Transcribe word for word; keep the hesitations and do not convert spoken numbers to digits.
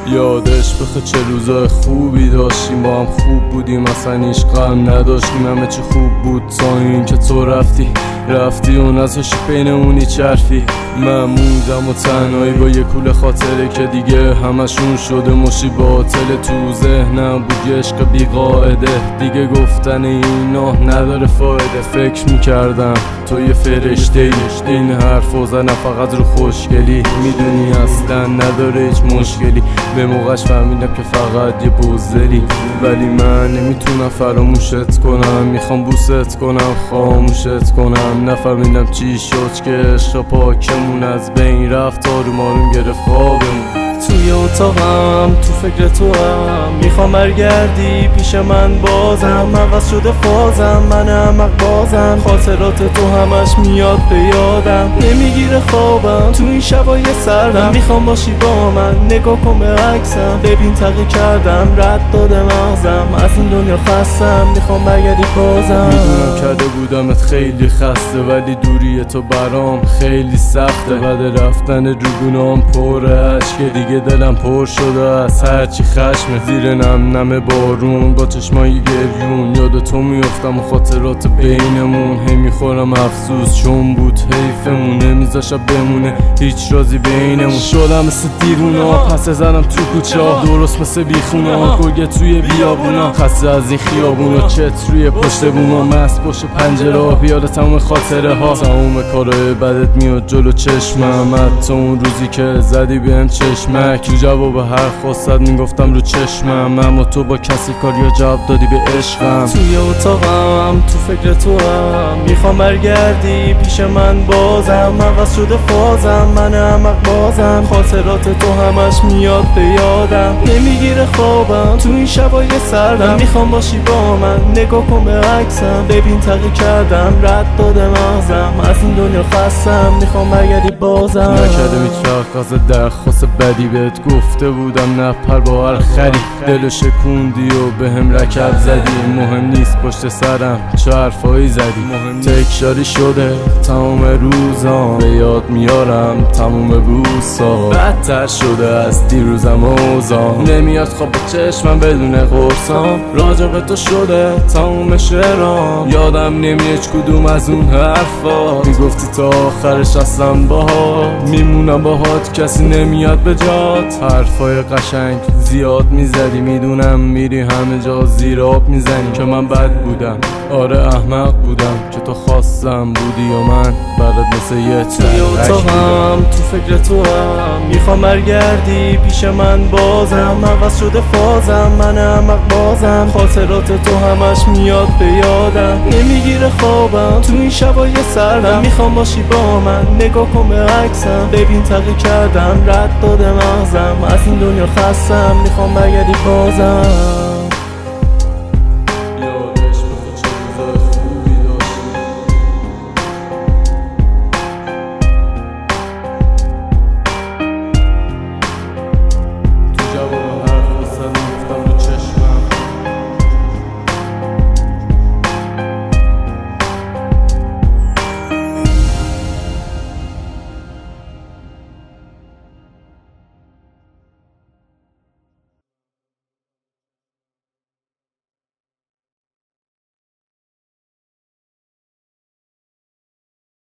یادش بخه چه روزای خوبی داشتیم، با هم خوب بودیم، اصلا هیچ غم نداشتیم، همه چی خوب بود تا این که تو رفتی رفتی و نذاشتی بینمونی چرفی. من موندم و تنهایی با یه کوله خاطره که دیگه همشون شده مشی باطل. تو ذهنم بود یه عشق بی قاعده، دیگه گفتن اینا نداره فایده. فکر میکردم تو یه فرشته ای، این حرف و زنم فقط رو خوشگلی، میدونی اصلا نداره هیچ مشکلی. به موقعش فهمیدم که فقط یه بزدلی، ولی من نمیتونم فراموشت کنم، میخوام بوست کنم خاموشت کنم. نفهمیدم چی شد که عشق پاکمون از بین رفت، آروم آروم گرفت خوابمون. توی اتاقم تو فکر تو هم میخوام برگردی پیش من بازم، عوض شده فازم من احمق بازم، خاطرات تو همش میاد به یادم، نمیگیره خوابم تو این شبای سردم. میخوام باشی با من، نگاه کن به عکسم، ببین تغییر کردم، رد داده مغزم، از این دنیا خستم، میخوام برگردی بازم. میدونم کرده بودمت خیلی خسته، ولی دوری تو برام خیلی سخته. بعد رفتن روگونام پر عشق، دیگه دلم پر شده از هرچی خشمه. زیر نم نم بارون با چشمای گریون یاد تو میافتم و خاطرات بینمون. هی میخورم افسوس چون بود حیفمون، نمیذاشم بمونه هیچ رازی بینمون. شدم مثل دیوونا پس زنم تو کوچه، درست مثل بیخونا گرگه توی بیابونا، خسته از این خیابونا چت روی پشت بوما، مست پشت پنجره بیاد تمام خاطره ها. تمام کارهای بدت میاد جلو چشمم، حتی اون روزی که زدی بهم چشمک، تو جواب هر خواستت میگفتم رو چشمم، اما تو با کسی کار یا جواب دادی به عشقم. توی اتاقم تو فکر تو هم میخوام برگردی پیش من بازم، عوض شده فازم من احمق بازم، خاطرات تو همش میاد به یادم، نمیگیره خوابم تو این شبای سردم. میخوام باشی با من، نگاه کن به عکسم، ببین تغییر کردم، رد داده مغزم، از این دنیا خستم، میخوام برگردی بازم. نکردم هیچ وقت قصد درخواست بدی، بهت گفته بودم نپر با هر خری، دلو شکوندی و به هم رکب زدی. مهم نیست پشت سرم چه حرفایی زدی، تکراری شده تمام روزام، به یاد میارم تمام بوسا، بدتر شده از دیروزم اوزام، نمیاد خواب به چشمم بدون قرصام، راجب تو شده تمام شعرام، یادم نمیاد هیچ کدوم از اون حرفا. میگفتی تا آخرش اصلا باهات میمونم، باهات کسی نمیاد به جات. حرفای قشنگ زیاد میزدی، میدونم میری همه جا زیر آب میزنی، که من بد بودم آره احمق بودم، که تو خواستم بودی و من برات مثل یه توی اتاقم تو فکر تو هم میخوام برگردی پیش من بازم، عوض شده فازم من احمق بازم، خاطرات تو همش میاد به یادم، نمیگیره خوابم تو این شبای سردم. میخوام باشی با من، نگاه کن به عکسم، ببین تغییر کردم، رد داده مغزم، از این دنیا خستم، میخوام برگردی بازم.